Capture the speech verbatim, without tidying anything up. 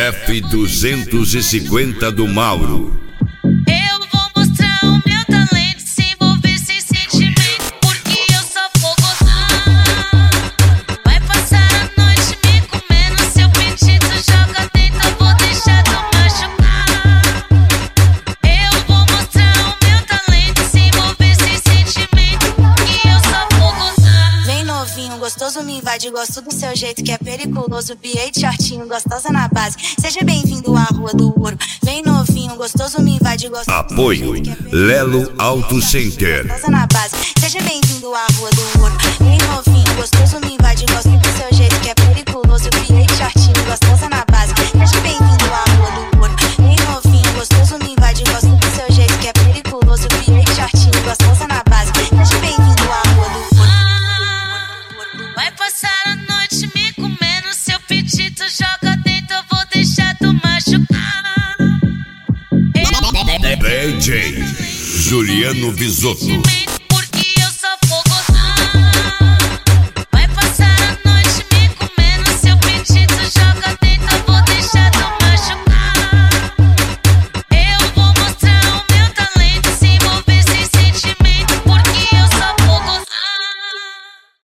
F duzentos e cinquenta do Mauro. Eu vou mostrar o meu talento, se envolver sem sentimento, porque eu só vou gozar. Vai passar a noite me comendo, seu apetite joga dentro, eu vou deixar tu machucar. Eu vou mostrar o meu talento, se envolver sem sentimento, porque eu só vou gozar. Vem novinho, gostoso, me invade, gosto do seu jeito que é periculoso, piei de shortinho, gostosa na base. Seja bem-vindo à Rua do Ouro. Vem novinho, gostoso, me invade, gosto Apoio Lelo Auto Center. gostosa na base. Seja bem-vindo à Rua do Ouro. Vem novinho, gostoso, me invade, gosto do seu jeito que é periculoso, piei de shortinho, gostosa na base. Seja bem-vindo à Rua do Ouro. Vem novinho, gostoso, me invade, gosto do seu jeito que é periculoso, piei de shortinho, gostosa na base. Seja bem-vindo à Rua do Ouro. Vai passar a noite me comendo, seu apetite joga dentro, eu vou deixar tu machucar. D J Juliano Visotto.